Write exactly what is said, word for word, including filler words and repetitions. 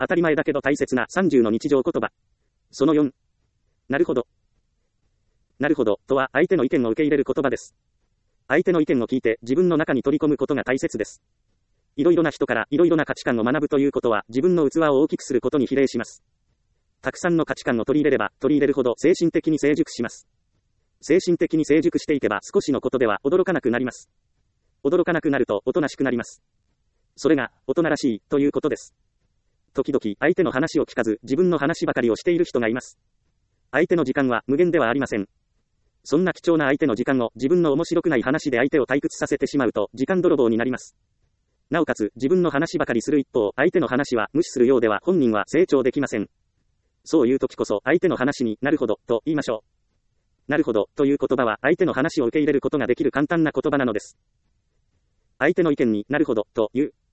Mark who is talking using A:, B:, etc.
A: 当たり前だけど大切なさんじゅうの日常言葉。そのよん。なるほど。なるほど、とは相手の意見を受け入れる言葉です。相手の意見を聞いて自分の中に取り込むことが大切です。いろいろな人からいろいろな価値観を学ぶということは自分の器を大きくすることに比例します。たくさんの価値観を取り入れれば取り入れるほど精神的に成熟します。精神的に成熟していけば少しのことでは驚かなくなります。驚かなくなるとおとなしくなります。それが大人らしいということです。時々相手の話を聞かず自分の話ばかりをしている人がいます。相手の時間は無限ではありません。そんな貴重な相手の時間を自分の面白くない話で相手を退屈させてしまうと時間泥棒になります。なおかつ自分の話ばかりする一方、相手の話は無視するようでは本人は成長できません。そういう時こそ相手の話になるほどと言いましょう。なるほどという言葉は相手の話を受け入れることができる簡単な言葉なのです。相手の意見になるほどという